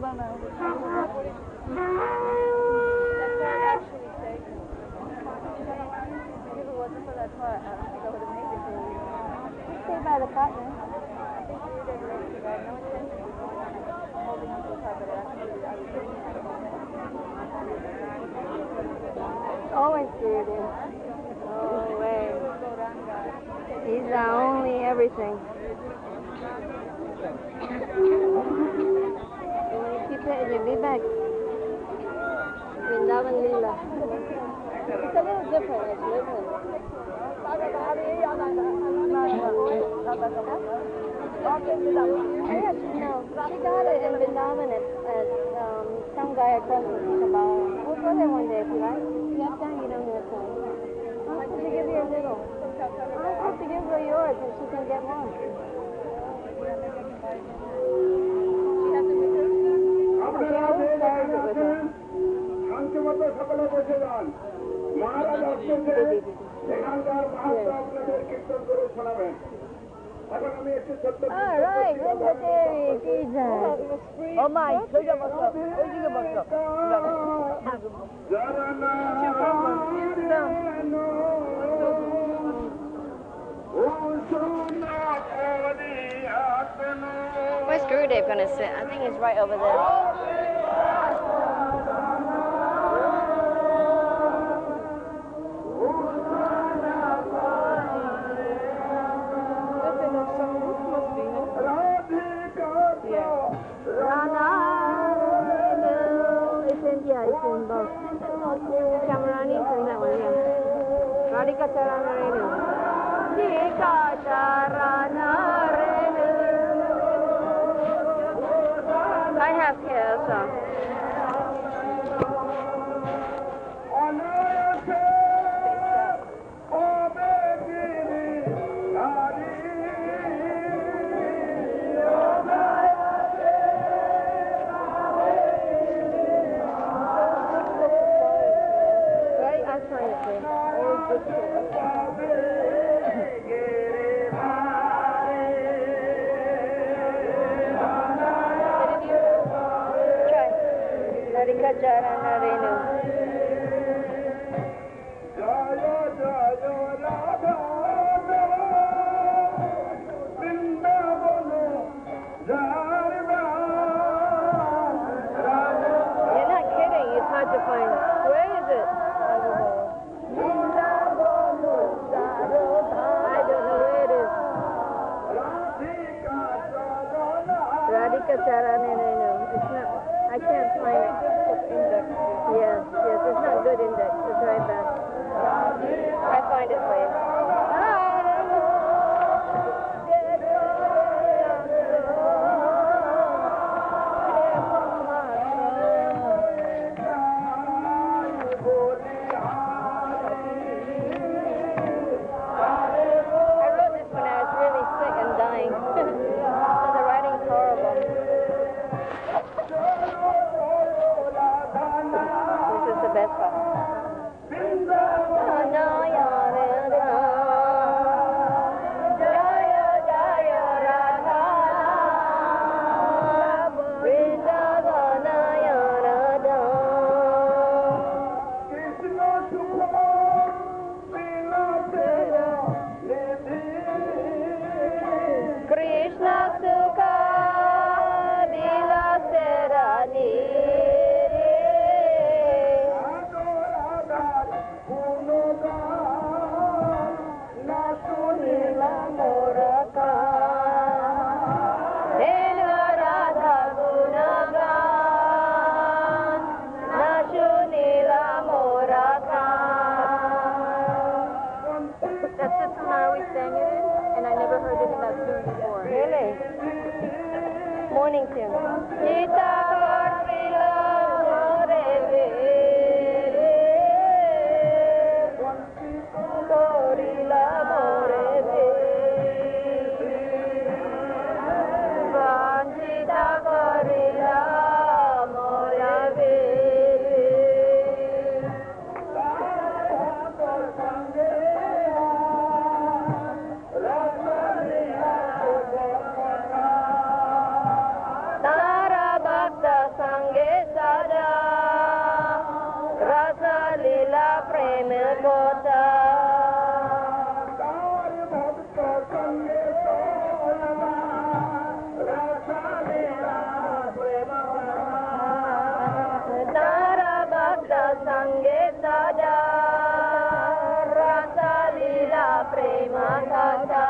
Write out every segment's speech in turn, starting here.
actually saved me. If it wasn't for that car, I don't think I would have made it to the You stay by the car, man. I think we were there late because I had no intention of going on it, holding onto the car, but actually I was doing it. Always do this. Oh, way. He's our only everything. You want to keep it and you'll be back. Vrindavan Leela. It's a little different, actually, isn't it? Actually, no. She got it in Vrindavan at some guy across from Kabbalah. We'll go there one day if you like. You have time, you don't have time. I'm supposed to give you a little. I'm supposed to give her yours and she can get one. She has it with her? She always carries it with her. All right, Oh my, 저기가 봤어. 어디가 봤어. Where's Gurudev going to sit? I think he's right over there. It's in both. Chamarani is in that one, yeah. Radhika Charana Renu. Radhika Charana Renu. I have here also. Radhika Charana Renu. You're not kidding, it's hard to find. Where is it? I don't know where it is. Radhika Charana Renu. It's not, I can't find it. Yes, it's not good index. It's right back. I find it for you. I wrote this when I was really sick and dying. So the writing's horrible. This is the best part. Krishna Sukha Dila Serani. That's the tomorrow we sang it in, and I never heard it in that tune before. Really? Morning tune. কথা তারা ভক্ত সঙ্গে সদা রাসা লীলা প্রেম কথা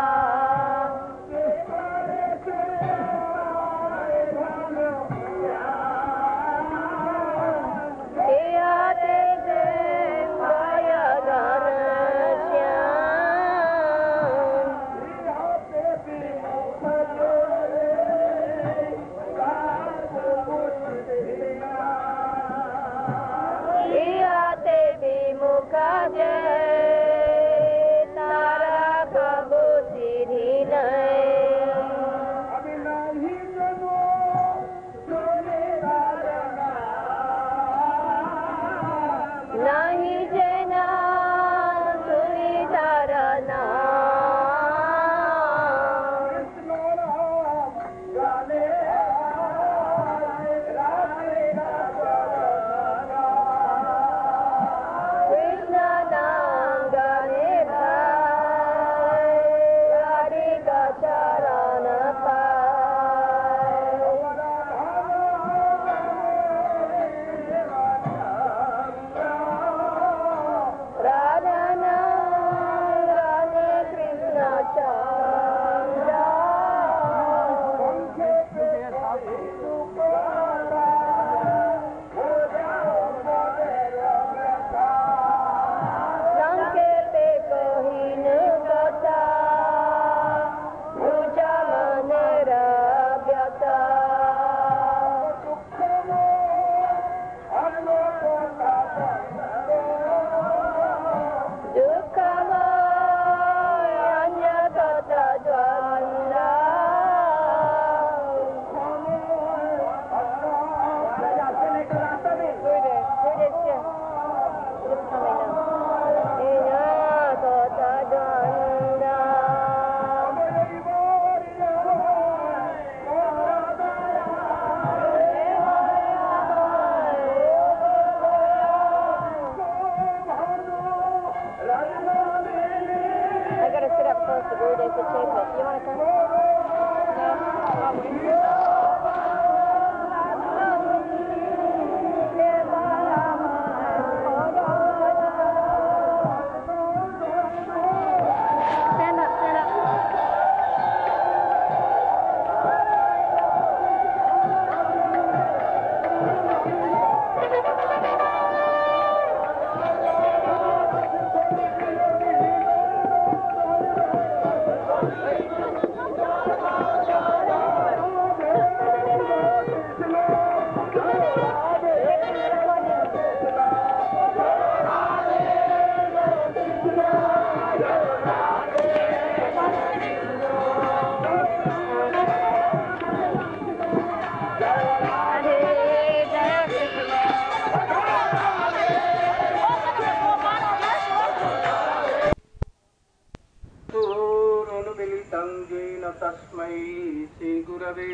तस्मै श्री गुरवे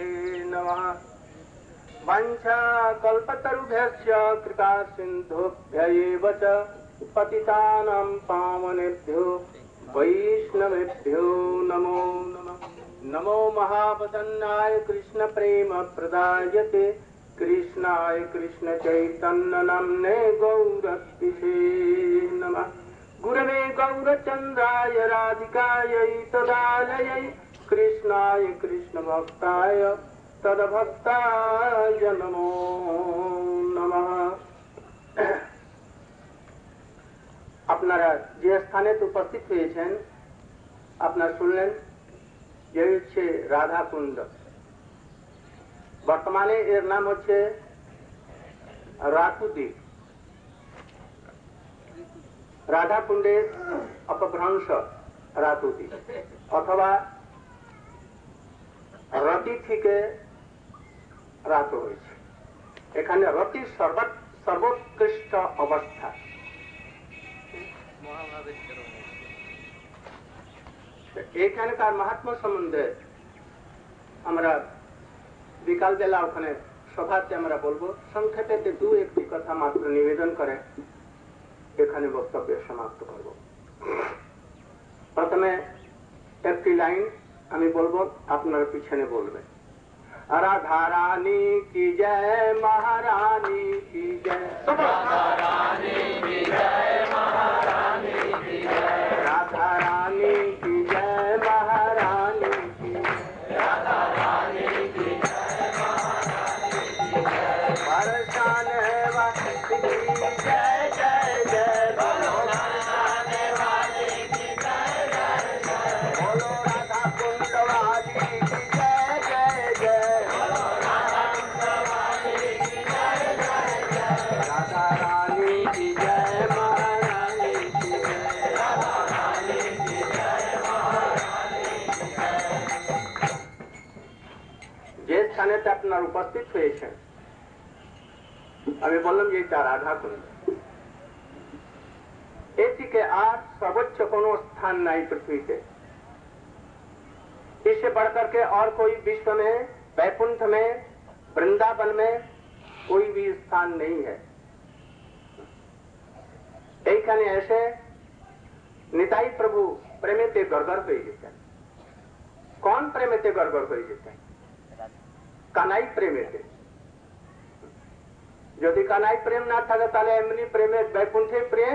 नमः। वाञ्छाकल्पतरुभ्यश्च कृपा सिन्धुभ्यैव च पतितानां पावनेभ्यो वैष्णवेभ्यो नमो नमः। नमो महावदन्नाय कृष्ण प्रेम प्रदायते कृष्णाय कृष्ण चैतन्य नाम्ने गौरतिसे नमः। गुरवे गौरचन्द्राय राधिकायै तदालयै कृष्णाय कृष्ण भक्ताय तदभक्ताय नमो नमः। আপনারা যে স্থানে উপস্থিত হয়েছেন আপনারা শুনলেন এই হচ্ছে রাধাকুণ্ড। বর্তমানে এর নাম হচ্ছে রাতুদ্বীপ। রাধাকুণ্ডের অপভ্রংশ রাতুদ্বীপ অথবা রতি থেকে রাত হয়েছে। এখানে রতির সর্বোৎকৃষ্ট অবস্থা। এইখানকার মাহাত্ম্য সম্বন্ধে আমরা বিকাল বেলা ওখানে সভাতে আমরা বলবো। সংক্ষেপে দু একটি কথা মাত্র নিবেদন করে এখানে বক্তব্য সমাপ্ত করব। প্রথমে একটি লাইন আমি বলবো, আপনারা পিছনে বলবেন। राधा रानी की जय, महारानी की जय, राधा रानी की जय, महारानी की जय, राधा रानी की जय, महारानी की, राधा रानी की जय, महारानी की जय, बरसाने वाली की जय जय जय, बोलो बरसाने वाली की जय जय जय, बोलो राधा कुंड वाली की जय जय जय, राधा रानी की जय, महारानी की जय, राधा रानी की जय, महारानी की जय। যে স্থানেতে আপনার উপস্থিত হয়েছেন, আমি বললাম যে এটা রাধা কুণ্ড। এর থেকে আর সর্বোচ্চ কোনো স্থান নাই पृथ्वी। इससे बढ़कर के और कोई विश्व में, वैकुंठ में, वृंदावन में कोई भी स्थान नहीं है। এইখানে এসে নিতাই প্রভু প্রেমেতে গড়গড় হয়ে যেতেন। কোন প্রেমেতে গড়গড় হয়ে যেতেন? কানাই প্রেমেতে। যদি কানাই প্রেম না থাকে তাহলে এমনি প্রেমে বৈকুণ্ঠে প্রেম।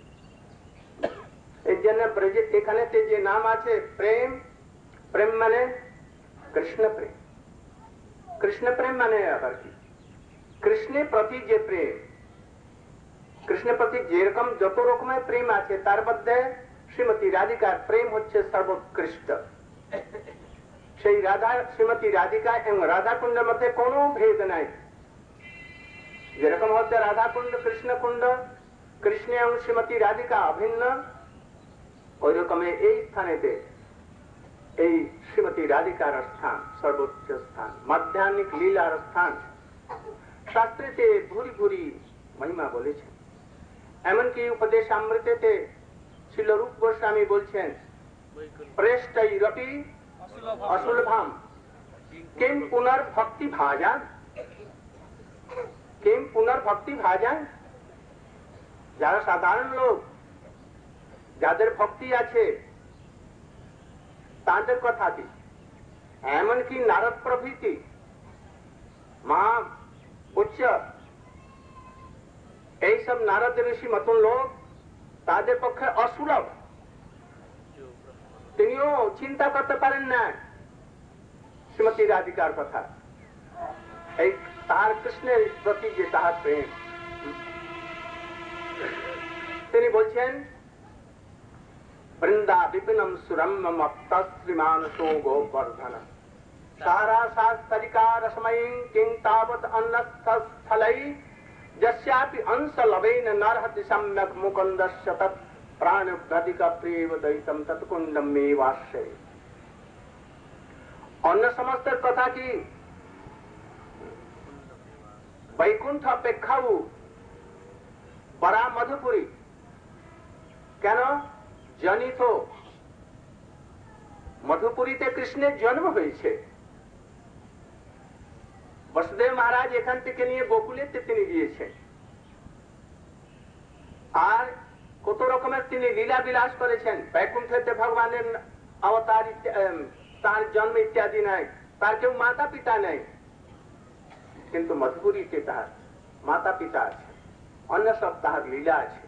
এই জন্য ব্রজে এখানেতে যে নাম আছে প্রেম, প্রেম মানে কৃষ্ণ প্রেম। কৃষ্ণ প্রেম মানে আবার কি? কৃষ্ণের প্রতি যে প্রেম, কৃষ্ণের প্রতি যেরকম যত রকমের প্রেম আছে তার মধ্যে শ্রীমতী রাধিকার প্রেম হচ্ছে সর্বোৎকৃষ্ট। সেই রাধা, শ্রীমতী রাধিকা এবং রাধা কুণ্ডের মধ্যে কোনো ভেদ নাই। যেরকম হচ্ছে রাধা কুণ্ড, কৃষ্ণ কুণ্ড, কৃষ্ণ এবং শ্রীমতী রাধিকা অভিন্ন, ওই রকমের এই স্থানেতে এই শ্রীমতী রাধিকার স্থান সর্বোচ্চ স্থান, মাধ্যাহ্নিক লীলার স্থান। শাস্ত্রেতে ভুরি ভুরি মহিমা বলেছেন। এমনকি উপদেশামৃতেতে শ্রীল রূপ গোস্বামী বলছেন, প্রেষ্টৈরপি असुलभम किम पुनर्भक्ति भाजन, किम पुनर्भक्ति भाजन। যারা সাধারণ লোক, যাদের ভক্তি আছে তাদের কথা কি, এমনকি নারদ প্রভৃতি মহা উচ্চ এইসব নারদ ঋষি মতন লোক, তাদের পক্ষে অসুলভ। তিনিও চিন্তা করতে পারেন না শ্রীমতী রাধিকার কথা। এই তার কৃষ্ণের প্রতি যে তাহার প্রেম, তিনি বলছেন বৃন্দা বিপিনম সুরম্যম শ্রীমানসো গোবর্ধন সারা শাস্ত্রিকা রসময়ী কিং তাবৎ অন্নস্থলাই যস্যাপি अंश लवेन नरहति सम्यक मुकुन्दस्य तत् प्राणभ्यधिका प्रिय दैतम तत्कुंडम में वाश्रय। অন্য সমস্ত কথা কি বৈকুণ্ঠ অপেক্ষাও বড়া মধুপুরী কেন? জনিত মধুপুরীতে কৃষ্ণের জন্ম হয়েছে। বসুদেব মহারাজ এখান থেকে নিয়ে গোকুলেতে তিনি গিয়েছেন, আর কত রকমের তিনি লীলা বিলাস করেছেন। বৈকুণ্ঠেতে ভগবানের অবতার, তার জন্ম ইত্যাদি নাই, তার কেউ মাতা পিতা নেই, কিন্তু মধুপুরীতে তার মাতা পিতা আছে, অন্য সব তাহার লীলা আছে।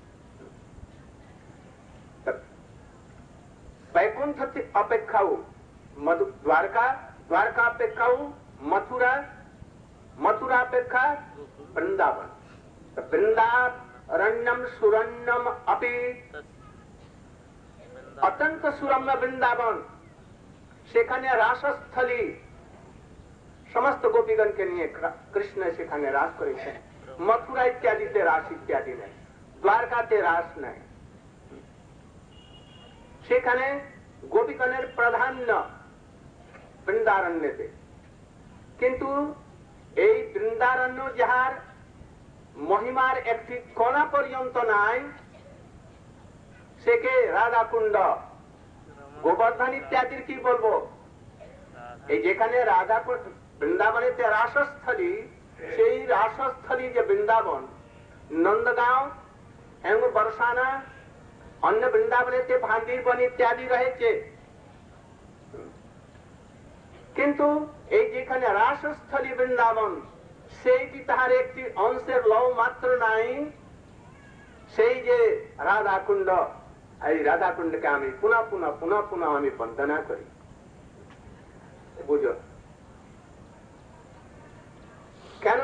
বৈকুণ্ঠ অপেক্ষাও দ্বারকা, দ্বারকা অপেক্ষাও মথুরা, मथुरा अपेक्षा वृंदावन। वृंदारण्यम सुरण्यम अपि अत्यंत सुरम्य वृंदावन, সেখানে রাসস্থলী, সমস্ত গোপীগণকে নিয়ে কৃষ্ণ সেখানে রাস করেছেন। মথুরা ইত্যাদিতে রাস ইত্যাদি নেই, দ্বারকাতে রাস নেই। সেখানে গোপীগণের প্রাধান্য বৃন্দারণ্যতে, কিন্তু এই বৃন্দারণ্য যাহার মহিমার একটি কণা পর্যন্ত নাই, সেকে রাধাকুণ্ড, গোবর্ধন ইত্যাদির কি বলবো। এই যেখানে রাধা বৃন্দাবনেতে রাসস্থলী, সেই রাসস্থলী যে বৃন্দাবন, নন্দগাঁও एवं बरसाना अन्य वृंदावने भांडीर बन इत्यादि रहे किंतु जेखाने रासस्थली वृंदावन से तार एक अंशेर लव मात्र नाई সেই যে রাধা কুণ্ড এই রাধা কুণ্ডকে আমি পুনঃ পুনঃ পুনঃ পুনঃ আমি বন্দনা করি বুঝো কেন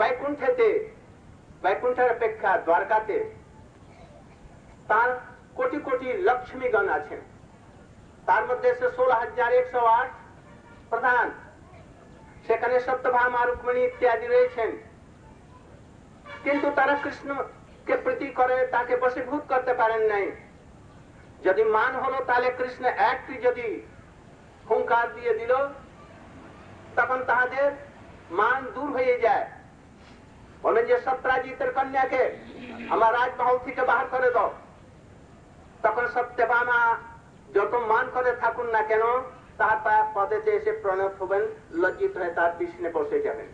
বৈকুণ্ঠের অপেক্ষা দ্বারকাতে তার কোটি কোটি লক্ষ্মীগণ আছেন তার মধ্যে 16,108 প্রধান সেখানে সত্যভামা রুক্মিণী ইত্যাদি রয়েছেন কিন্তু তারা কৃষ্ণ के प्रति करे ताके बशीभूत करते पारेन नहीं यदि मान हलो ताले कृष्ण एक यदि हुंकार दिए दिल तखन ताहादेर मान दूर हो जाए बोलें जे सत्राजितेर कन्या के हमार राजमहल थेके बाहर करे दो तखन सत्यभामा যত मान करे थाकुन ना केन तार पाया पदेते एसे प्रणत हबेन लज्जित हये तार पिछने बसे जाबेन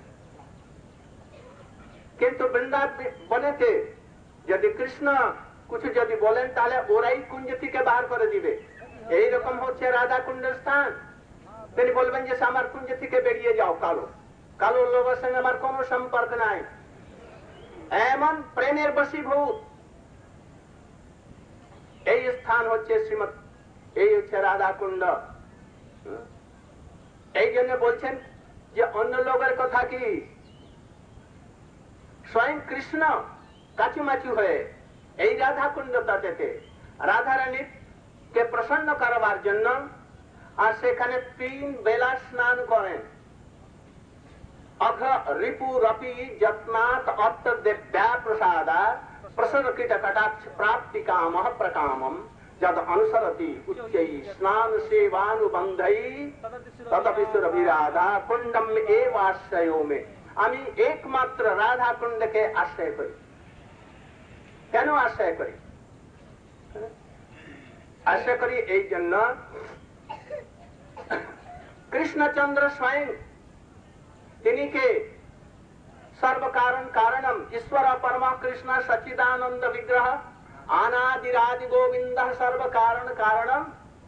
किन्तु बृंदावनेते यदि कृष्ण कुछ यदि बोलें ताले ओराई कुंज থেকে बाहर करे दिबे এই রকম হচ্ছে রাধা কুণ্ডের স্থান তিনি বলবেন যে আমার কুঞ্জ থেকে বেরিয়ে যাও কালো লোকের সঙ্গে আমার কোনো সম্পর্ক নাই এমন প্রেমের বশীভূত এই স্থান হচ্ছে শ্রীমৎ এই হচ্ছে রাধা কুণ্ড এই জন্য বলছেন যে অন্য লোকের কথা কি स्वयं कृष्ण काचुमाचु हुए राधा कुंड तटेते राधा रानी के प्रसन्न करवार जन्य और सेखाने 3 बेला स्नान करें अघ रिपु रपि जत्नात् अत्त देव्या प्रसादा प्रसन्न कीट कटाक्ष प्राप्ति कामः प्रकामम जद अनुसरति उच्चै स्नान सेवानुबंधै तदपि सुरभिराधा कुंडम एवाश्रयो में আমি একমাত্র রাধা কুণ্ডকে আশ্রয় করি কেন আশ্রয় করি এই জন্য কৃষ্ণচন্দ্র স্বয়ং তিনি কে सर्वकारण कारणम ईश्वर परम कृष्ण सच्चिदानंद विग्रह अनादिरादि गोविंद सर्वकारण कारणम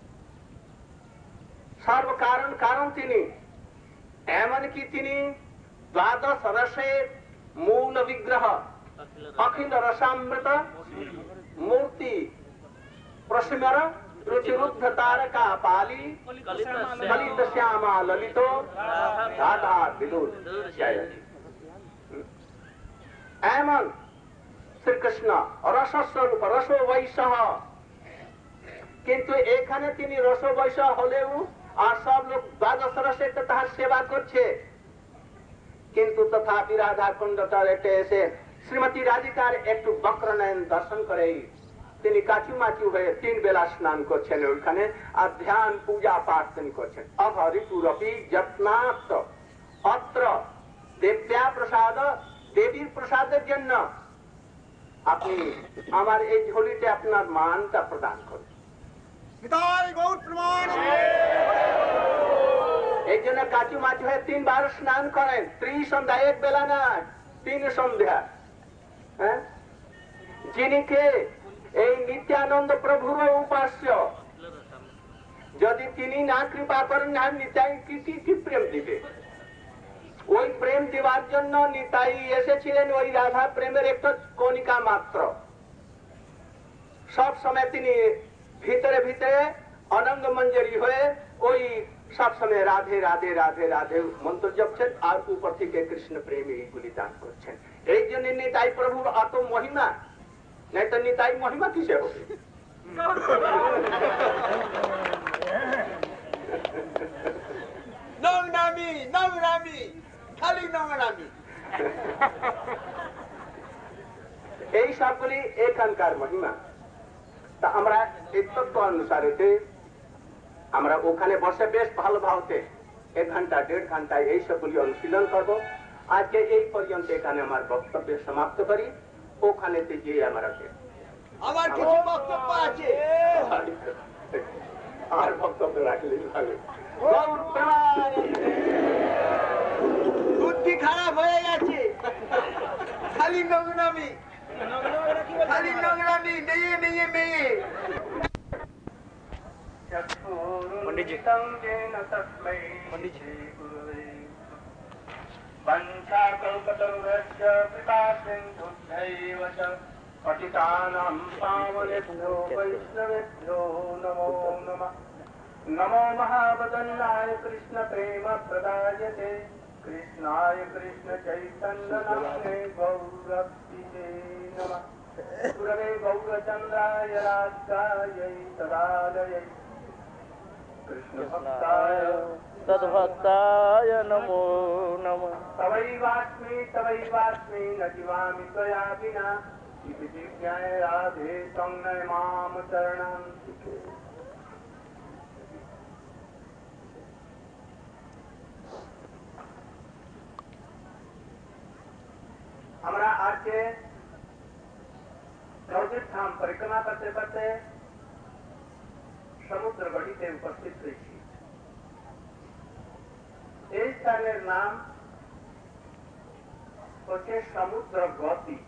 सर्वकारण कारण তিনি एमन की তিনি द्वादश रसे मूल विग्रह अखिल रसामृत मूर्ति प्रस्मर रुचिरुद्ध तारका पाली ललित श्यामा ललितो राधा विदुर एमन श्री कृष्ण रसस्वरूप रसो वैश्य किन्तु एखाने तिनी रसो वैश्य हलेও और सब लोग द्वादश रसे तार सेवा करছে किंतु तथापि राधा कुंड तटे एसे श्रीमती राधिकार एकटू बक्र नयन दर्शन करे তিনি কাচুমাচু হয়ে 3 বেলা স্নান করছেন ওখানে আর ধ্যান পূজা পাঠ তিনি করছেন অহরিপুরপি যত্নাৎ অত্র দেব্যা প্রসাদ দেবীর প্রসাদের জন্য আপনি আমার এই ঝুলিতে আপনার মানটা প্রদান করুন নিতাই গৌর প্রমাণ এই জন্য কাচুমাচু হয়ে 3 বার স্নান করেন ত্রিসন্ধ্যা এক বেলা না 3 সন্ধ্যা হ্যাঁ যিনি কে এই নিত্যানন্দ প্রভুর উপাস্য যদি তিনি না কৃপা করেন না নিতাই কি প্রেম দিবে ওই প্রেম দেওয়ার জন্য নিতাই এসেছিলেন ওই রাধা প্রেমের একটা কণিকা মাত্র সব সময় তিনি ভিতরে ভিতরে অনঙ্গ মঞ্জরি হয়ে ওই सब समय राधे राधे राधे राधे मंत्र जपছেন আর উপর থেকে কৃষ্ণ প্রেমে এইগুলি দান করছেন এই জন্য নিতাই প্রভুর এত মহিমা नहीं तो निताई महिमा किसे होगी नवनामी खाली नवनामी এই সবগুলি এখানকার মহিমা তা আমরা এই তত্ত্ব অনুসারে আমরা ওখানে বসে বেশ ভালো ভাবতে 1 ঘন্টা 1.5 ঘন্টা এই সবগুলি অনুশীলন করব আজকে এই পর্যন্ত এখানে আমার বক্তব্য সমাপ্ত করি ওখানে গিয়ে আমরা আমার কিছু বক্তব্য আছে আর বক্তব্য রাখলেই ভালো বুদ্ধি খারাপ হয়ে গেছে খালি নগ্নামি दी देवी में पंडित जी वंशाकल्पतरुभ्यश्च कृपासिन्धुभ्यैव च पतितानां पावनेभ्यो वैष्णवेभ्यो नमो नमः। नमो महावदन्नाय कृष्णप्रेमप्रदायते कृष्णाय कृष्णचैतन्यनाम्ने गौरभक्तिते नमः। गुरवे गौरचन्द्राय राधायै तदालयै कृष्णभक्ताय सद्भक्ताय नमो नमः। तवैवास्मि न जीवामि त्वया विना इति जिज्ञाय राधे संनय माम चरणान्तिके। আমরা আজকে নবদ্বীপ ধাম পরিক্রমা করতে করতে সমুদ্র গড়িতে উপস্থিত হয়েছি। এই স্থানের নাম হচ্ছে সমুদ্র গতি।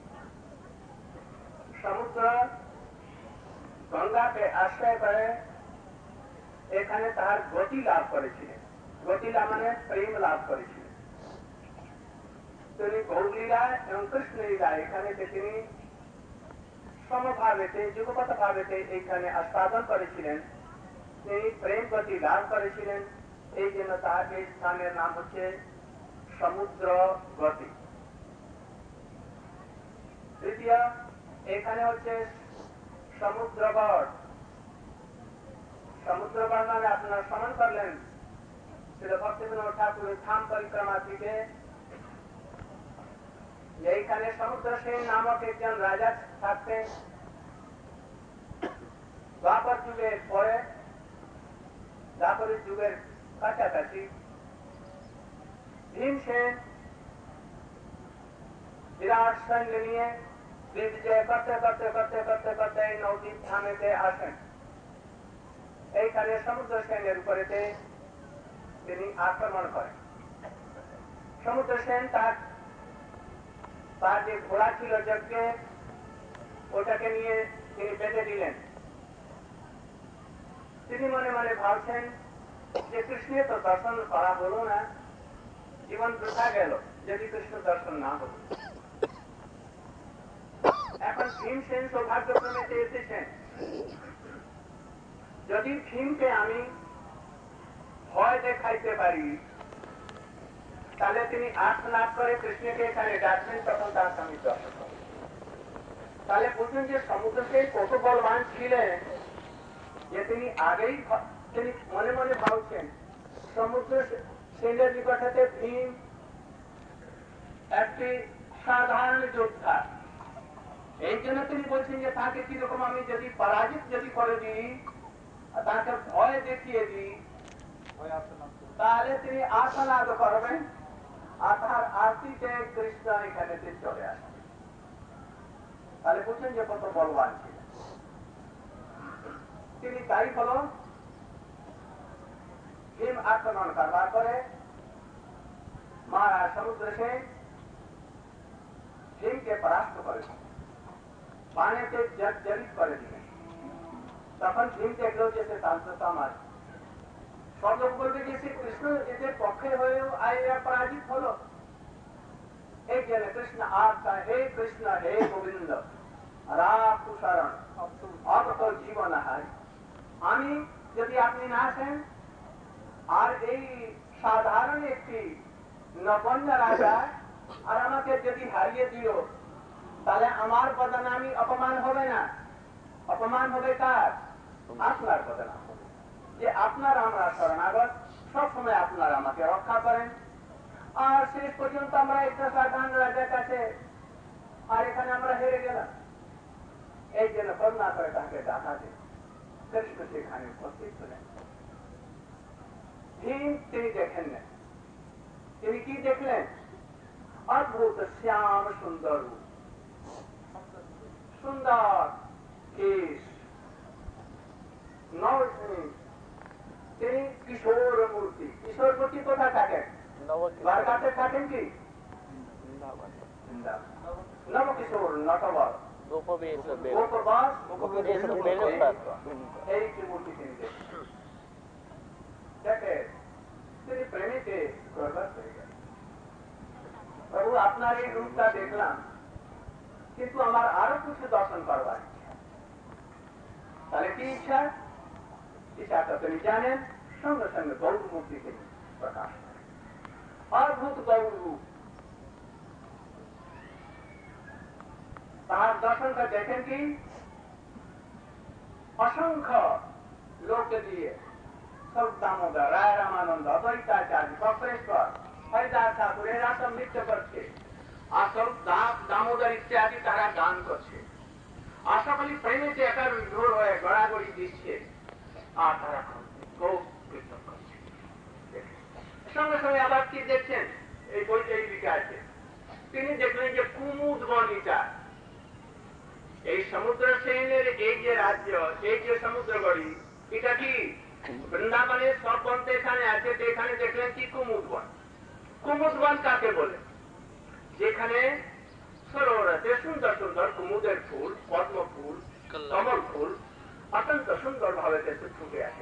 সমুদ্র গঙ্গাকে আশ্রয় করে এখানে তার গতি লাভ করেছিলেন। গতি মানে প্রেম লাভ করেছিলেন। তিনি গৌরলীলা এবং কৃষ্ণলীলা এখানে তিনি সমভাবেতে যুগপত ভাবেতে এখানে আস্বাদন করেছিলেন। তিনি প্রেম গতি লাভ করেছিলেন। এই জন্য তার এই স্থানের নাম হচ্ছে সমুদ্র গতি। তৃতীয় এখানে হচ্ছে সমুদ্রগড়। সমুদ্রগড় মানে আপনারা স্মরণ করলেন শ্রীল ভক্তিবিনোদ ঠাকুরের ধাম পরিক্রমা থেকে এইখানে সমুদ্র সেন নামক একজন রাজা থাকতেন। দ্বাপর যুগের পরে দ্বাপরের যুগের কাছাকাছি ভীমসেন বিরাট সৈন্য নিয়ে বিজয় করতে করতে করতে করতে করতে নবদ্বীপ ধামেতে আসেন। এইখানে সমুদ্র সেনের উপরেতে তিনি আক্রমণ করেন। সমুদ্র সেন তার যে ঘোড়া ছিল যজ্ঞে ওটাকে নিয়ে তিনি বেঁধে দিলেন। তিনি মনে মনে ভাবছেন যে কৃষ্ণের তো দর্শন করা হলো না, জীবন বৃথা গেল যদি কৃষ্ণ দর্শন না হল। এখন ভীমসেন সৌভাগ্যক্রমে এসেছেন, যদি ভীমকে আমি ভয় দেখাইতে পারি তাহলে তিনি আর্তনাদ করে কৃষ্ণকে এখানে ডাকবেন, তখন তার স্বামী দর্শন করবেন। তাহলে বুঝলেন যে সমুদ্রকে কত বলবান ছিলেন যে তিনি আগেই তিনি মনে মনে ভাবছেন সমুদ্র সেনের নিকটে ভীম একটি সাধারণ যোদ্ধা। এই জন্য তিনি বলছেন যে তাকে কিরকম আমি যদি পরাজিত যদি করে দিই, তাকে ভয় দেখিয়ে দিই, তাহলে তিনি আর্তনাদ করবেন আর তার আরতিতে কৃষ্ণ এখানে চলে আসবে। তাহলে বুঝছেন যে কত বলবান ছিলেন তিনি। তাই হল ভীম আক্রমণ করবার করে মহারাজ সমুদ্র সেন ভীমকে পরাস্ত করে পানিতে জর্জরিত করে দিলেন। তখন ভীম দেখলো যে সে শান্ত সমাজ সব লোক বলবে যে সে কৃষ্ণ এদের পক্ষে হয়েও পরাজিত হলো। এই জন্য কৃষ্ণ আত্মা হে কৃষ্ণ হে গোবিন্দ রাখু শরণ অত জীবন হাই। আমি যদি আপনি না আসেন আর এই সাধারণ একটি নগণ্য রাজা আর আমাকে যদি হারিয়ে দিল, তাহলে আমার বদনামি অপমান হবে না? অপমান হবে কার? আপনার বদনাম হবে। যে আপনার আমরা শরণাগত, সবসময় আপনারা আমাকে রক্ষা করেন। আর শেষ পর্যন্ত আমরা একটা সাধারণ রাজার কাছে আর এখানে আমরা হেরে গেলাম। এই জন্য করুণা করে তাকে ডাকা দিন। কৃষ্ণ সেখানে উপস্থিত হলেন। ভীম তিনি দেখেন না। তিনি কি দেখলেন? অদ্ভুত শ্যাম সুন্দর রূপ, সুন্দর কেশ, তিনি কিশোর মূর্তি। কিশোর মূর্তি কোথায় থাকেন? দ্বারকাতে থাকেন কি? নবকিশোর নটবর গোপবাস বেলুপাত এই ত্রিমূর্তি তিনি দেখেন। দেখে তিনি প্রেমেতে গর্বাস হয়ে গেলেন। প্রভু আপনার এই রূপটা দেখলাম, কিন্তু আমার আরো কিছু দর্শন করবার ইচ্ছা। তাহলে কি ইচ্ছা? ইচ্ছাটা তিনি জানেন, সঙ্গে সঙ্গে গৌর মূর্তি তিনি প্রকাশ করেন। অদ্ভুত গৌর রূপ। তার দর্শনটা দেখেন কি অসংখ্য লোককে দিয়ে স্বরূপ দামোদর, রায় রামানন্দ, অদ্বৈতাচার্য, বক্রেশ্বর, হরিদাস ঠাকুর এরা সব নৃত্য করছে। আর স্বরূপ দামোদর ইত্যাদি তারা গান করছে। আর সকলে প্রেমেতে একার বিভোর হয়ে গড়াগড়ি দিচ্ছে। আর তারা খুব কীর্তন করছে। সঙ্গে সঙ্গে আবার কি দেখছেন, এই বইতে লিখা আছে, তিনি দেখলেন যে কুমুদ বনিতা, এই সমুদ্র সেনের এই যে রাজ্য, এই যে সমুদ্রগড়ি, এটা কি বৃন্দাবনের সব বন এখানে আছে, এখানে দেখলেন কি কুমুদ বন। কুমুদ বন কাকে বলে? যেখানে সরোবরে সুন্দর সুন্দর কুমুদের ফুল, পদ্ম ফুল, কমল ফুল অত্যন্ত সুন্দর ভাবে ফুটে আছে।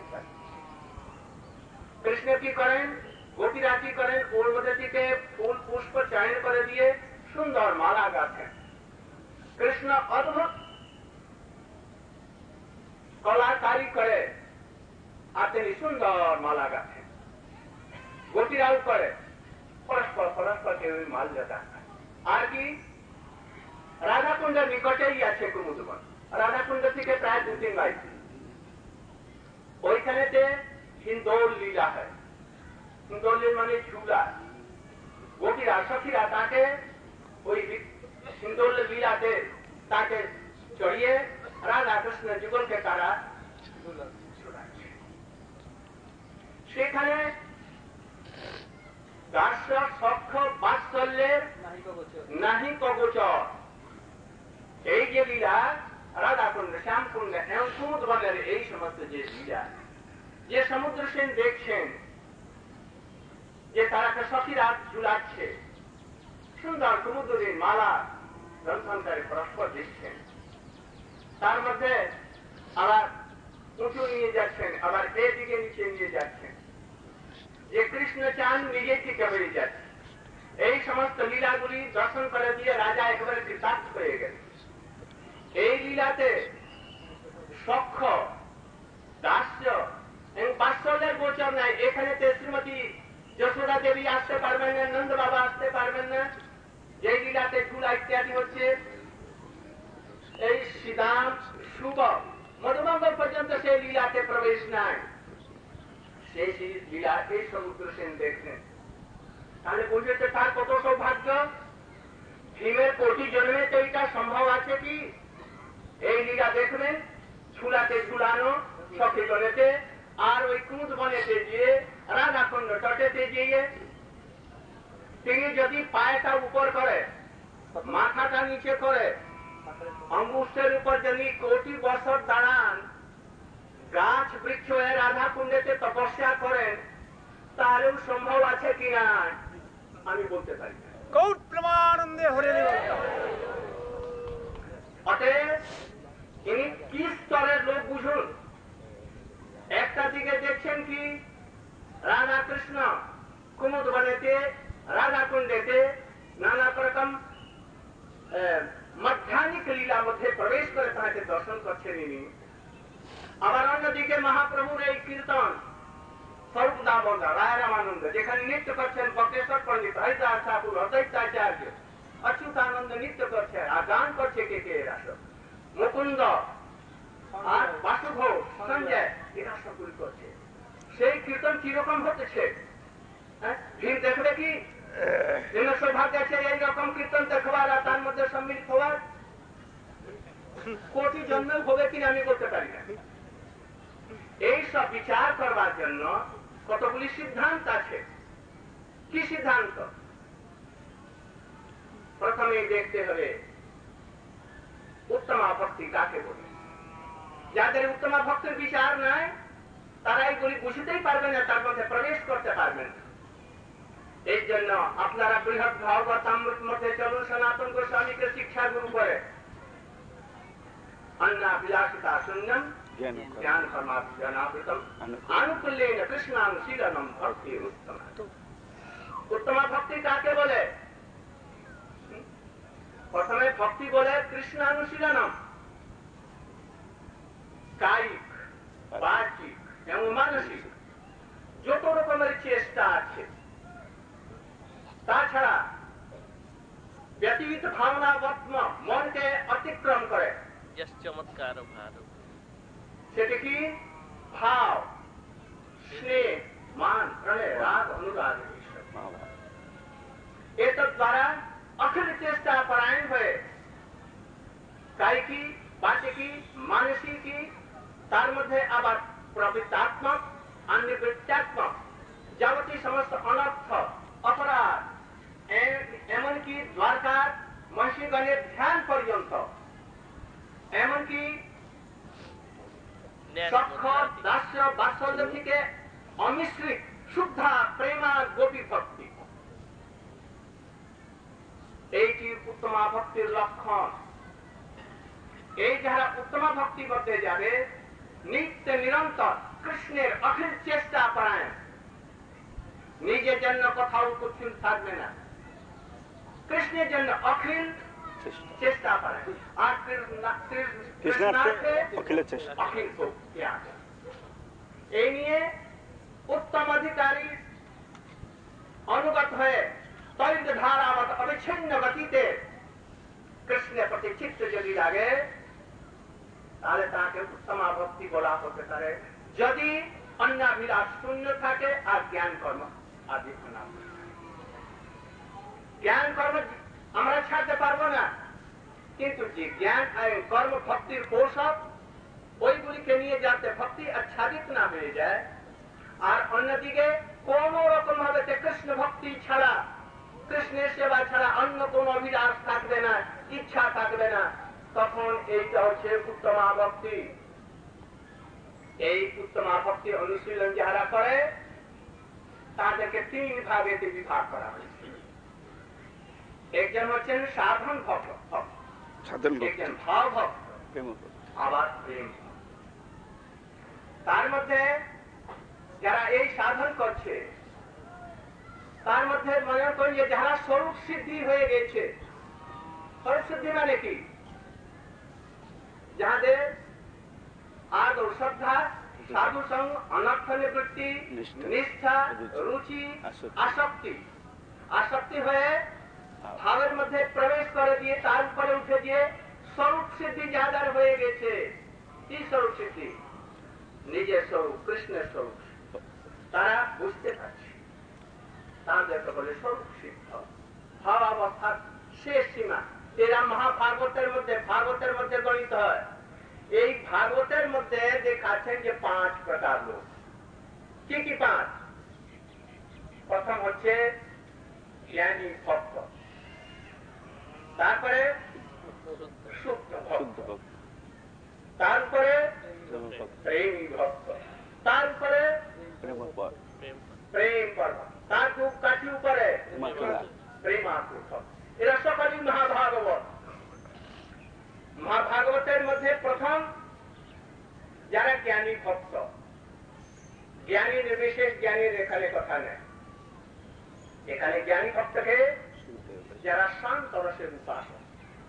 কৃষ্ণ কি করেন, গোপীরা কি করেন, ওর মধ্যে থেকে ফুল পুষ্প চয়ন করে দিয়ে সুন্দর মালা গাঁথেন। কৃষ্ণ অদ্ভুত কলাকারি করে আর তিনি সুন্দর মালা গাঁথেন। গোপীরাও করে, পরস্পর পরস্পরকে ওই মাল দেন। আর কি রাধাকুণ্ডের নিকটেই আছে কুমুদবন। রাধাকুণ্ড থেকে প্রায় 2-3 মাইল। ওইখানেতে হিন্দোল লীলা হয়। হিন্দোল মানে ঝুলা। গোপীরা সখীরা তাকে ওই হিন্দোল লীলাতে তাকে চড়িয়ে রাধা কৃষ্ণ যুগলকে তারা সেখানে দাস্য সখ্য বাৎসল্যের নাহি কগোচর। এই যে লীলা রাধাকুণ্ড, শ্যামকুণ্ড এবং কুমুদবনের এই সমস্ত যে লীলা, যে সমুদ্র সেন দেখছেন যে তারাকে সখীরা ঝুলাচ্ছে, সুন্দর কুমুদের মালা গ্রন্থনকারী পরস্পর দিচ্ছেন, তার মধ্যে আবার উঁচু নিয়ে যাচ্ছেন, আবার এদিকে নিচে নিয়ে যাচ্ছেন, যে কৃষ্ণ চান নিজে থেকে বেরিয়ে যাচ্ছে। এই সমস্ত লীলাগুলি দর্শন করে দিয়ে রাজা একেবারে কৃতার্থ হয়ে গেলেন। এই লীলাতে সখ্য, দাস্য এবং বাৎসল্যের গোচর নাই। এখানে শ্রীমতী যশোদা দেবী আসতে পারবেন না, নন্দ বাবা আসতে পারবেন না। যে লীলাতে ঝুলা ইত্যাদি হচ্ছে, এই শ্রীদাম শুভ মধুমঙ্গল পর্যন্ত সেই লীলাতে প্রবেশ নাই। সেই লীলা এই সমুদ্র সেন দেখলেন। তাহলে বুঝেছে তার কত সৌভাগ্য। ভীমের কোটি জন্মে তো এটা সম্ভব আছে কি এই লীলা দেখবেন, ঝুলাতে ঝুলানো সখী গলেতে, আর ওই কুমুদ বনেতে গিয়ে রাধাকুণ্ড তটেতে গিয়ে তিনি যদি পায়েটা উপর করে, মাথাটা নিচে করে, অঙ্গুষ্ঠের উপর যদি কোটি বছর দাঁড়ান, গাছ বৃক্ষ রাধা কুণ্ডেতে তপস্যা করেন, তাহলেও সম্ভব আছে কিনা আমি বলতে পারি না। গৌর প্রেমানন্দে হরে। অতএব ইনি কি স্তরের লোক বুঝুন। একটা দিকে দেখছেন কি রাধা কৃষ্ণ কুমুদ বনেতে, রাধা কুণ্ডেতে নানা রকম মধ্যাহ্নিক লীলা মধ্যে প্রবেশ করে তাকে দর্শন করছেন ইনি। আবার অন্যদিকে মহাপ্রভুর এই কীর্তন স্বরূপ দামোদর, রায় রামানন্দ যেখানে নৃত্য করছেন বক্রেশ্বর পণ্ডিত, হরিদাস ঠাকুর, অদ্বৈতাচার্য, অচ্যুতানন্দ নৃত্য করছে আর গান করছে কে কে এরা সব, মুকুন্দ আর বাসুভোগ, সঞ্জয়, এরা সবগুলি করছে। সেই কীর্তন কিরকম হতেছে ভীম দেখবে কি? সৌভাগ্য আছে এইরকম কীর্তন দেখবার আর তার মধ্যে সম্মিলিত হওয়ার। কোটি জন্ম হবে কিনা আমি বলতে পারি না। এই সব বিচার করবার জন্য কতগুলি সিদ্ধান্ত আছে। কি সিদ্ধান্ত? প্রথমে দেখতে হবে উত্তমা ভক্তি কাকে বলে। যাদের উত্তমা ভক্তির বিচার নাই তারা এইগুলি বুঝতেই পারবে না, তার মধ্যে প্রবেশ করতে পারবেন না। এই জন্য আপনারা বৃহৎ ভাগবত অমৃত মধ্যে চলুন, সনাতন গোস্বামীকে শিক্ষা গুরু করে अन्नाभिलाषिता शून्यम ज्ञान परमात्मनावृतम आनुकूल्येन कृष्णानुशीलनम भक्ति उत्तम। उत्तम भक्ति काके बोले? प्रथमे भक्ति बोले कृष्णानुशीलनम, कायिक বাচিক এবং মানসিক যত রকমের চেষ্টা আছে, তাছাড়া ব্যক্তিগত ভাবনাবদ্ধ মনকে অতিক্রম করে চমৎকার ভাব সেটা কি ভাব, স্নেহ, মান, প্রণয়, রাগ, অনুরাগ, এর দ্বারা অখিল চেষ্টা পরায়ণ হয়ে কায়িকী, বাচিকী, মানসিকী, তার মধ্যে আবার প্রবৃত্তাত্মক, অনিবৃত্তাত্মক যাবতীয় সমস্ত অনর্থ, অপরাধ, এমনকি দ্বারকার মহিষীগণের ধ্যান পর্যন্ত, এমনকি সখ্য, দাস্য, বাৎসল্য থেকে অমিশ্রিত শুদ্ধা প্রেমা গোপী ভক্তি, এইটি উত্তমা ভক্তির লক্ষণ। এই যারা উত্তমা ভক্তির মধ্যে যাবে, নিত্য নিরন্তর কৃষ্ণের অখিল চেষ্টা পরায়ণ, নিজের জন্য কোথাও কিছু থাকবে না, কৃষ্ণের জন্য অখিল চেষ্টা পরায়ণ। আর কৃষ্ণার্থে অখিল ত্যাগ। এই নিয়ে উত্তম অধিকারী অনুগত হয়ে তরিত ধারা মত অবিচ্ছিন্ন গতিতে কৃষ্ণের প্রতি চিত্ত যদি লাগে, তাহলে তাকে উত্তমা ভক্তি বলা হতে পারে। যদি অন্যাভিলাষ শূন্য থাকে আর জ্ঞান কর্ম আদি না, জ্ঞান কর্ম আমরা ছাড়তে পারবো না, কিন্তু যে জ্ঞান কর্ম ভক্তির কৌশল, ওইগুলিকে নিয়ে যাতে ভক্তি আচ্ছাদিত না হয়ে যায়, আর অন্যদিকে কোন রকম ভাবে কৃষ্ণ ভক্তি ছাড়া, কৃষ্ণের সেবা ছাড়া অন্য কোন অভিলাষ থাকবে না, ইচ্ছা থাকবে না, তখন এইটা হচ্ছে উত্তমা ভক্তি। এই উত্তমা ভক্তি অনুশীলন যারা করে তাদেরকে তিন ভাগে বিভাগ করা হয়েছে। একজন হচ্ছেন সাধন ভক্ত, একজন ভাব ভক্ত, আবার প্রেম। তার মধ্যে যারা এই সাধন করছে, তার মধ্যে মনে করি যে যারা স্বরূপ সিদ্ধি হয়ে গেছে। স্বরূপ সিদ্ধি মানে কি? যাদের আদৌ শ্রদ্ধা, সাধু সঙ্গ, অনর্থ নিবৃত্তি, নিষ্ঠা, রুচি, আসক্তি, আসক্তি হয়ে ভাবের মধ্যে প্রবেশ করে দিয়ে তার উপরে উঠে দিয়ে স্বরূপ সিদ্ধি যাদের হয়ে গেছে। কি স্বরূপ সিদ্ধি? নিজের স্বরূপ, কৃষ্ণের স্বরূপ তারা বুঝতে পারছে, তাদেরকে বলে স্বরূপ সিদ্ধ। ভাব অবস্থার শেষ সীমা। এরা মহাভাগবতের মধ্যে গণিত হয়। এই ভাগবতের মধ্যে দেখাচ্ছেন যে 5 প্রকার লোক। কি কি 5? প্রথম হচ্ছে জ্ঞানী ভক্ত, তারপরে শুদ্ধ ভক্ত, তারপরে প্রেমী ভক্ত, তারপরে প্রেম পর্ব, তার কাঠি উপরে প্রেমাকুল ভক্ত। এরা সকলই মহাভাগবত। মহাভাগবতের মধ্যে প্রথম যারা জ্ঞানী ভক্ত, জ্ঞানী নির্বিশেষ, জ্ঞানীর এখানে কথা নেই। এখানে জ্ঞানী ভক্তকে যারা শান্ত রসের উপাসক,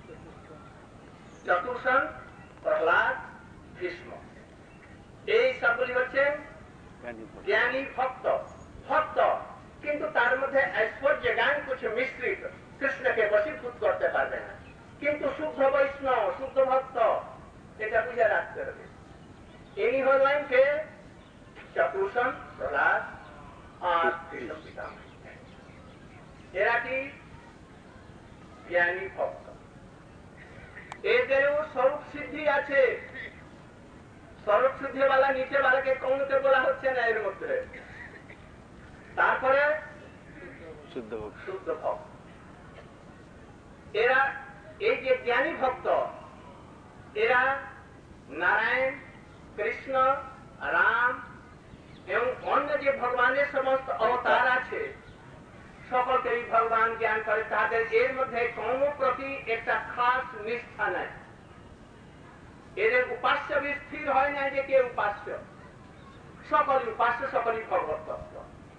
চতুর্সন, প্রহ্লাদ, ভীষ্ম, এই সবগুলি হচ্ছে জ্ঞানী ভক্ত। ভক্ত কিন্তু তার মধ্যে ঐশ্বর্য জ্ঞান কিছু মিশ্রিত, কৃষ্ণকে বশীভূত করতে পারবে না। কিন্তু শুদ্ধ বৈষ্ণব, শুদ্ধ ভক্ত, এটা বুঝে রাখতে হবে। ইনি হলেন কে? চতুর্সন, প্রহ্লাদ আর ভীষ্ম পিতামহ। এরা কি? জ্ঞানী ভক্ত। এদেরও স্বরূপ সিদ্ধি আছে। স্বরূপ সিদ্ধিওয়ালা নিচে বালাকে কৌনতে বলা হচ্ছে না এর মধ্যে। তারপরে শুদ্ধ ভক্ত। এরা এই যে জ্ঞানী ভক্ত, এরা নারায়ণ, কৃষ্ণ, রাম এবং অন্য যে ভগবানের সমস্ত অবতার আছে, সকলকেই ভগবান জ্ঞান করে। তাদের এর মধ্যে কোন প্রতি একটা খাস নিষ্ঠা নেই। হয় না যে কে উপাস্য, সকলই উপাস্য, সকলই ভগবত তত্ত্ব।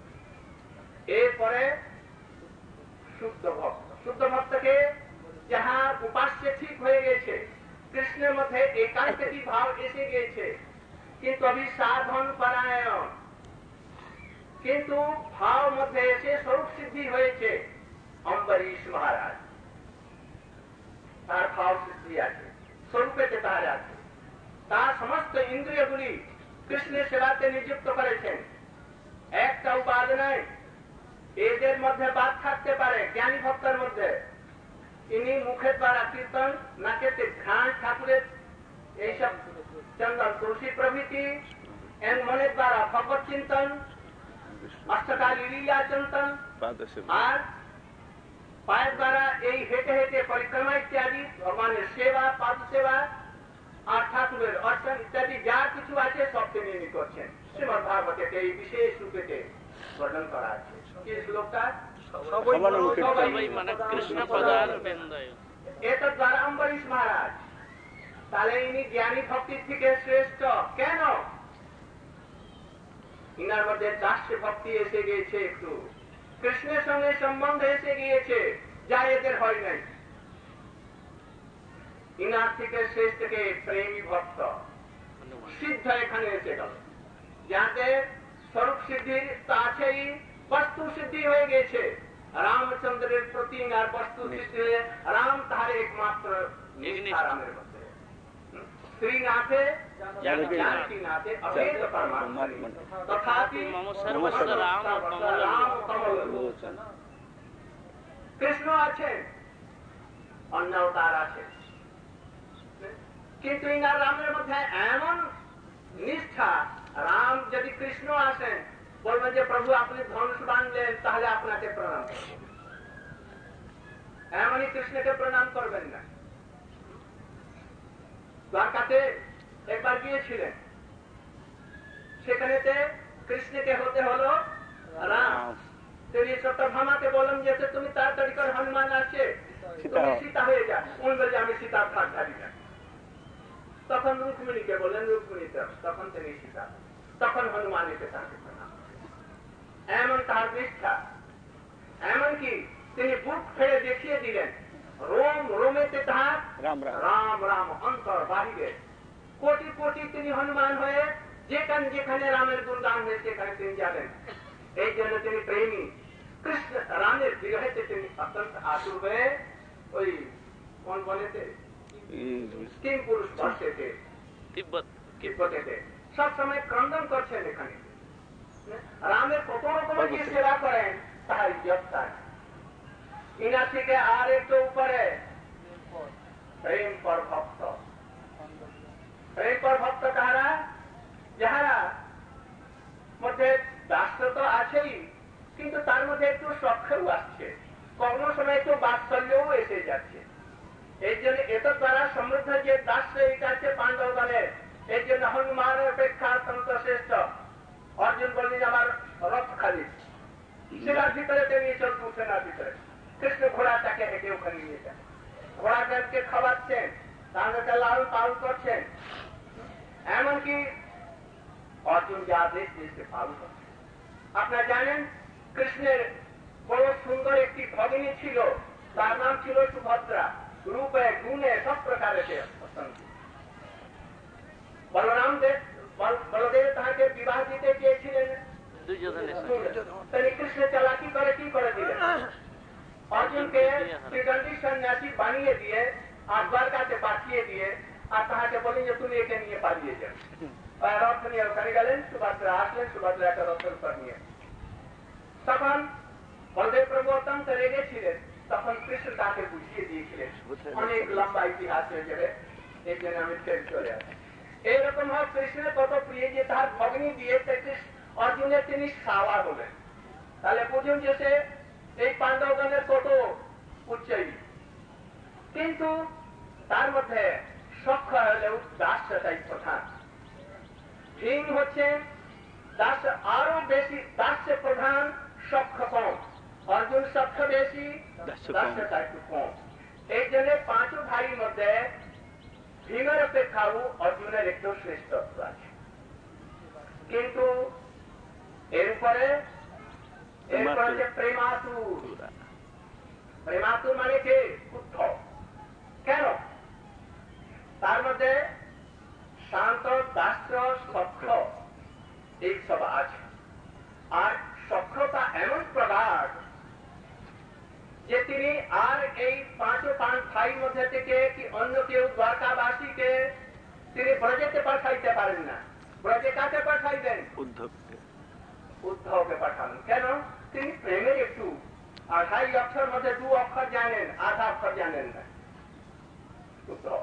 এরপরে শুদ্ধ ভক্ত, শুদ্ধ ভক্তকে যাহার উপাস্য ঠিক হয়ে গেছে, কৃষ্ণের মধ্যে একান্তিক ভাব এসে গিয়েছে, কিন্তু অভি সাধন পরায়ণ, কিন্তু ভাব মধ্যে এসে স্বরূপ সিদ্ধি হয়েছে। অম্বরীশ মহারাজ, তার ভাব সিদ্ধি আছে, স্বরূপেতে তার আছে, তার সমস্ত ইন্দ্রিয়গুলি কৃষ্ণের সেবাতে নিযুক্ত করেছেন। একটা উপাদ নাই, এদের মধ্যে বাদ থাকতে পারে জ্ঞানী ভক্তের মধ্যে। ইনি মুখের দ্বারা কীর্তন, নাকেতে ঘ্রাণ ঠাকুরের এইসব চন্দন তুলসী প্রভৃতি, এর মনের দ্বারা ভগবত চিন্তন, অষ্টকালী লীলা চিন্তন, আর পায়ের দ্বারা এই হেঁটে হেঁটে পরিক্রমা ইত্যাদি, ভগবানের সেবা, পাদ সেবা আর ঠাকুরের অর্চন ইত্যাদি যা কিছু আছে সব তিনি করছেন। শ্রীমদ ভাগবতে এই বিশেষ রূপেতে বর্ণন করা আছে। কি শ্লোকটা? এত দ্বারা অম্বরীশ মহারাজ, তাহলে ইনি জ্ঞানী ভক্তির থেকে শ্রেষ্ঠ কেন? ইনার মধ্যে দাস্য ভক্তি এসে গিয়েছে, একটু কৃষ্ণের সঙ্গে সম্বন্ধ এসে গিয়েছে, যা এদের হয় নাই। ইনার থেকে শ্রেষ্ঠ কে? প্রেমী ভক্ত সিদ্ধ এখানে এসে গেল, যাতে স্বরূপ সিদ্ধির তো আছেই, বস্তু সিদ্ধি হয়ে গেছে। রামচন্দ্রের প্রতি আর বস্তু সিদ্ধি, রাম তাহার একমাত্র রামের মধ্যে, স্ত্রী নাথে জানকী নাথে অভেদ পরমাত্মা, তথাপি রাম কমল লোচন। কৃষ্ণ আছেন, অন্য অবতার আছে, কিন্তু ইনার রামের মধ্যে এমন নিষ্ঠা, রাম যদি কৃষ্ণ আসেন বলবেন যে প্রভু আপনি ধনুষ বাঁধলেন, তাহলে আপনাকে প্রণাম করব, এমনই কৃষ্ণকে প্রণাম করবেন না। দ্বারকাতে একবার গিয়েছিলেন, সেখানেতে কৃষ্ণকে হতে হলো রাম। তিনি সত্যভামাকে বলেন যে তুমি তাড়াতাড়ি করে, হনুমান আসছে, তুমি সীতা হয়ে যা। উনি বলছে আমি সীতার ভাগ ধারি না। তখন রুক্মিণীকে বললেন রুক্মিণীতে, তখন তিনি সীতা, তখন হনুমানীকে তাকে প্রণাম। এমন তার নিষ্ঠা, এমনকি তিনি বুক ফেলে দেখিয়ে দিলেন, রোম রোমেতে তাহার রাম রাম অন্তর বাহিরে। কোটি কোটি তিনি হনুমান হয়ে যেখানে যেখানে রামের গুণগান হয়েছে সেখানে তিনি যাবেন। এই জন্য তিনি প্রেমী। কৃষ্ণ রামের বিরহেতে তিনি অত্যন্ত আতুর হয়ে ওই কোন বলেতে তিন পুরুষ বর্ষেতে তিব্বতেতে সবসময় ক্রন্দন করছেন। এখানে রামের কত রকমের যে সেবা করেন তার ইজ্জত। ইনার থেকে আর একটু উপরে প্রেম পর ভক্ত। প্রেম পর ভক্ত কারা? যাহারা মধ্যে দাস্য তো আছেই, কিন্তু তার মধ্যে একটু সখ্যও আসছে, কখনো সময় একটু বাৎসল্যও এসে যাচ্ছে। এই জন্য এত দ্বারা সমৃদ্ধ যে দাস্য এটা আছে পাণ্ডব দলের। এই জন্য হনুমানের অপেক্ষা অত্যন্ত শ্রেষ্ঠ। অর্জুন বললেন আমার রথ খালি, সেটার ভিতরে নিয়ে চলতে সেনার ভিতরে। কৃষ্ণ ঘোড়াটাকে হেঁটে ওখানে নিয়ে যান, ঘোড়াটাকে খাওয়াচ্ছেন, তাদেরকে লাল পালন করছেন। এমনকি অর্জুন যা দেশ দেশে পালন করছেন। আপনারা জানেন কৃষ্ণের বড় সুন্দর একটি ভগিনী ছিল, তার নাম ছিল সুভদ্রা। রূপে গুণে সব প্রকারে বলদেব তাহাকে বিবাহ দিতে চেয়েছিলেন, তিনি কৃষ্ণ চালাকি করে কি করে দিলেন? অর্জুনকে ত্রিদণ্ডী সন্ন্যাসী বানিয়ে দিয়ে আর দ্বারকাতে পাঠিয়ে দিয়ে আর তাহাকে বলেন যে তুমি একে নিয়ে পালিয়ে যাও। রথ নিয়ে ওখানে গেলেন, সুভদ্রা আসলেন, সুভদ্রা একটা রথের উপর নিয়ে। তখন বলদেব প্রভু অত্যন্ত রেগেছিলেন, তখন কৃষ্ণ তাকে বুঝিয়ে দিয়েছিলেন। অনেক লম্বা ইতিহাস হয়ে যাবে, এই জন্য আমি ফের চলে আসি। এইরকম হয় কৃষ্ণের কত প্রিয় যে তার ভগ্নী দিয়ে অর্জুনের তিনি সাওয়া হলেন। তাহলে বুঝুন যে সে এই পাণ্ডবগণের কত উচ্চাই, কিন্তু তার মধ্যে সখ্য হলেও দাস্যটাই প্রধান। ভীম হচ্ছে দাস্য আরো বেশি, দাস্য প্রধান, সখ্য কম। অর্জুন সখ্য বেশি, দাস্যটা একটু কম। এই জন্য পাঁচু ভাইয়ের মধ্যে ভীমের অপেক্ষাও অর্জুনের একটু শ্রেষ্ঠত্ব আছে, কিন্তু এরপরে যে প্রেমাতুর, প্রেমাতুর মানে কে? উদ্ধব। কেন? তার মধ্যে শান্ত, দাস্য, সখ্য এই সব আছে। আর সখ্যতা এমন প্রগাঢ় যে তিনি আর এই পাঁচ ভাইয়ের মধ্যে থেকে কি অন্য কেউ দ্বারকাবাসীকে তিনি ব্রজেতে পাঠাইতে পারেন না। ব্রজে কাকে পাঠাইবেন? উদ্ধবকে পাঠান। কেন? তিনি প্রেমের একটু 28 অক্ষর মধ্যে 2 অক্ষর জানেন, আধা অক্ষর জানেন না। উদ্ধব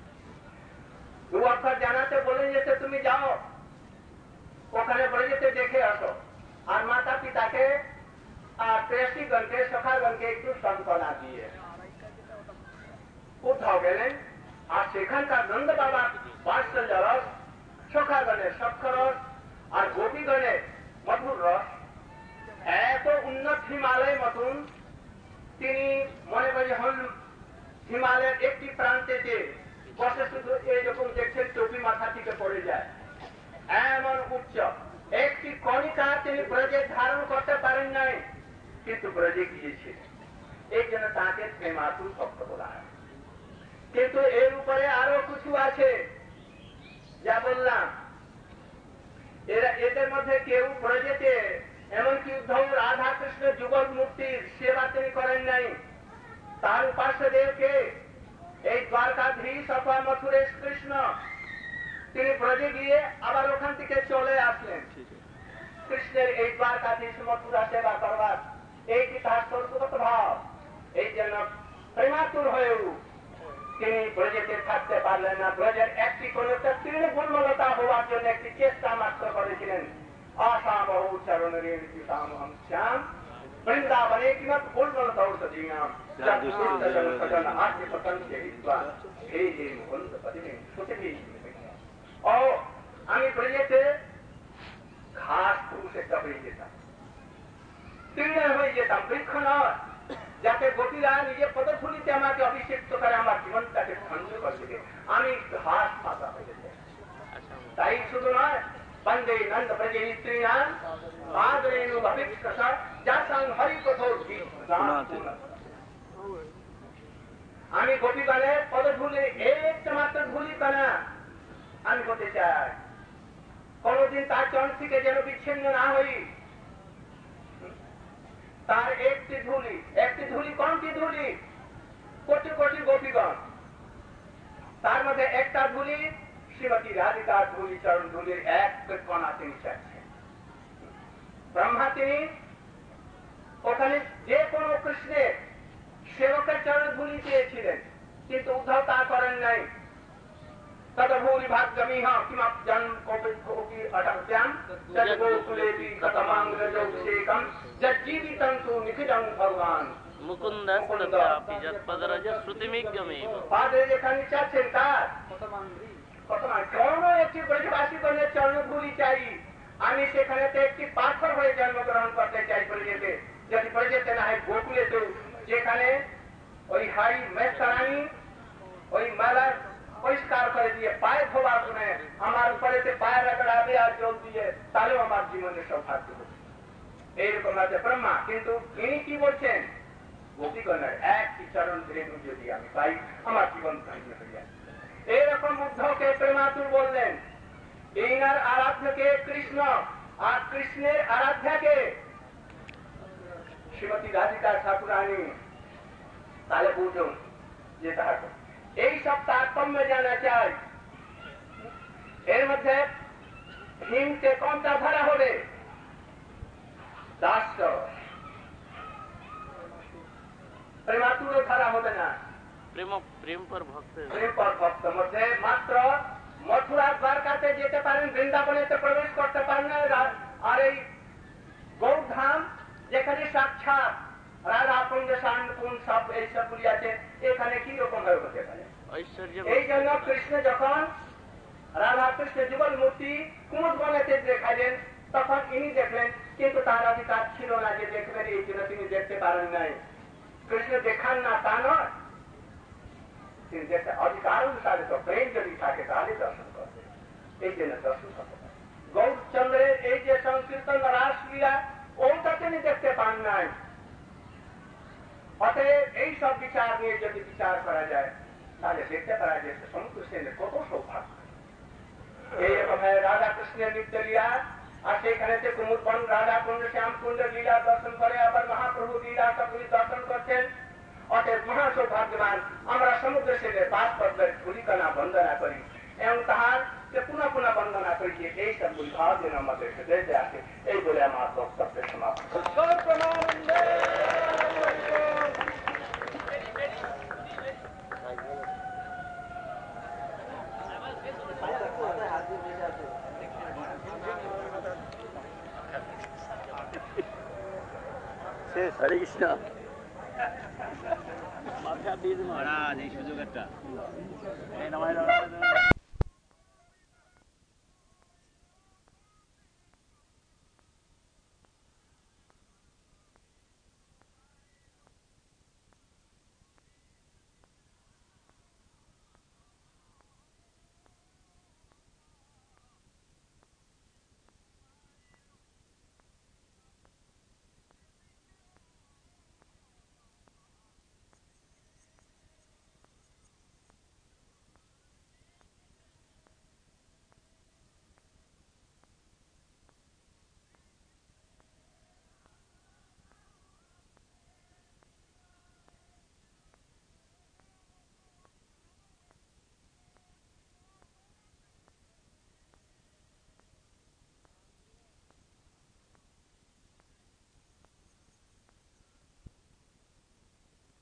2 অক্ষর জানাতে বলে যেতে তুমি যাও ওখানে ব্রজেতে দেখে আসো, আর মাতা পিতাকে আর প্রেসিগণকে, সখাগণকে একটু সান্ত্বনা দিয়ে উদ্ধব গেলেন। আর সেখানকার নন্দ বাবা বাৎসল্য রস, সখাগণের সক্ষরস, আর গোপীগণের মধুর রস এত উন্নত হিমালয় মতন। তিনি মনে করে হন হিমালয়ের একটি প্রান্তেতে বসে শুধু এইরকম দেখছেন টুপি মাথা থেকে পড়ে যায়, এমন উচ্চ একটি কণিকা তিনি ব্রজে ধারণ করতে পারেন নাই, কিন্তু ব্রজে গিয়েছিলেন। এই জন্য তাকে প্রেমাতুর শব্দ বলা হয়। কিন্তু এর উপরে আরো কিছু আছে, যা বললাম। এদের মধ্যে কেউ ব্রজেতে, এমনকি উদ্ধব রাধা কৃষ্ণ যুগল মূর্তির সেবা তিনি করেন নাই। তার উপাস্য দেবকে এই দ্বারকাধীশ অথবা মথুরেশ কৃষ্ণ, তিনি ব্রজে গিয়ে আবার ওখান থেকে চলে আসলেন। কৃষ্ণের এই দ্বারকাধীশ মথুরা সেবা করবার এইটি তার স্বর্গগত ভাব। এই জন্য প্রেমাতুর হয়েও তিনি ব্রজেতে থাকতে পারলেন না। ব্রজের একটি কোন তৃণমূলতা হওয়ার জন্য একটি চেষ্টা মাত্র করেছিলেন। আশা বহু চরণের শ্যাম বৃন্দাবনে কিমত উর্বলতা ঔষধীনাম আমি ব্রজেতে ঘাস পুরুষ একটা হয়ে যেতাম, তৃণ হয়ে যেতাম, বৃক্ষ নয়, যাতে গোপীরা নিজে পদধূলিতে আমাকে অভিষিক্ত করে আমার জীবনটাকে খণ্ড করে দিবে। আমি ঘাস পাতা হয়ে যেতাম। তাই শুধু নয়, বন্দে নন্দ ব্রজে স্ত্রীনাম পাদরেণু অভিক্ষসা যাসাং হরিকথোর আমি গোপীগণের পদধূলি একটা মাত্র ধূলি কণা আমি হতে চাই। কোনদিন তার চরণ থেকে যেন বিচ্ছিন্ন না হই। তার একটি ধূলি কোনটি ধূলি? কোটি কোটি গোপীগণ, তার মধ্যে একটা ধূলি শ্রীমতী রাধিকার ধূলি, চরণ ধূলির এক কণা তিনি চাচ্ছেন। ব্রহ্মা তিনি ওখানে যে কোনো কৃষ্ণের সেবকের চরণ ধূলি চেয়েছিলেন, কিন্তু উদ্ধব তা করেন নাই। তদভূরি ভাগ্যমিহ কিমপ্যং কোপি অটপ্যাম তদ্গোকুলেপি কতমাঙ্গজৌশেকম যজ্জীবিতং তু নিখিলং ভগবান মুকুন্দস্তথাপি যৎপদরজ শ্রুতিমিজ্ঞমেব। পাদে যেখানে চাচ্ছেন তার কোন একটি ব্রজবাসীগণের চরণধূলি চাই। আমি সেখানে একটি পাথর হয়ে জন্মগ্রহণ করতে চাই ব্রজেতে, যদি ব্রজেতে না হয় গোকুলেতেও, যেখানে ওই হাই মেস্তারানি ওই মেলার পরিষ্কার করে দিয়ে পায়ে ধোবার গুণে আমার উপরে পায়ে রাগড়াবে আর জল দিয়ে, তাহলেও আমার জীবনের সৌভাগ্য হবে। এইরকম আছে ব্রহ্মা। কিন্তু ইনি কি বলছেন? গোপীগণের একটি চরণ ধরেণু যদি আমি পাই, আমার জীবন ধন্য হয়ে যায়। এইরকম উদ্ধবকে প্রেমাতুর বললেন। ইনার আরাধ্যকে কৃষ্ণ, আর কৃষ্ণের আরাধ্যাকে শ্রীমতী রাধিকা ঠাকুরানী। তাহলে বুঝুন যে তার এই সব তারতম্য জানা চাই। এর মধ্যে ভীমকে কোনটা ধরা হবে? দাস্য, প্রেমাতুরও ধরা হবে না। প্রেম পর ভক্ত মধ্যে মাত্র মথুরা দ্বারকাতে যেতে পারেন, বৃন্দাবনেতে প্রবেশ করতে পারেন না। আর এই গৌরধাম যেখানে সাক্ষাৎ রাধা কুঞ্জ শান্তিকুঞ্জ সব এইসবগুলি আছে, এখানে কি রকম ভাবে হতে পারে? এই জন্য কৃষ্ণ যখন রাধা কৃষ্ণ যুগল মূর্তি কুমুদ বনেতে দেখালেন, তখন ইনি দেখলেন, কিন্তু তার অধিকার ছিল না যে দেখবেন, এই জন্য তিনি দেখতে পারেন নাই। কৃষ্ণ দেখান না তা নয়, তিনি দেখতে অধিকার অনুসারে তো প্রেম যদি থাকে তাহলে দর্শন করবে, এই জন্য দর্শন করতে পারে। গৌরচন্দ্রের এই যে সংকীর্তন রাসলীলা ওটা তিনি দেখতে পান নাই। অতএব এই সব বিচার নিয়ে যদি বিচার করা যায় তাহলে দেখতে পারা যায় সমুদ্র সেনের কত সৌভাগ্য। এইরকম রাধা কৃষ্ণের নিত্য লীলা, আর সেখানে যে কুমুদবন রাধা কুণ্ড শ্যামকুণ্ড লীলা দর্শন করে, আবার মহাপ্রভু লীলা সবগুলি দর্শন করছেন। অতএব মহা সৌভাগ্যবান আমরা সমুদ্র সেনের পাঁচ পদ্মের ধুলিকণা বন্দনা করি এবং তাহার যে পুনঃ পুনঃ বন্দনা করি যে এই সবগুলি ভাব যেন আমাদের হৃদয়তে আসে। এই বলে আমার বক্তব্যের সমাপ্ত। হরে কৃষ্ণ মহারাজ, এই সুযোগ একটা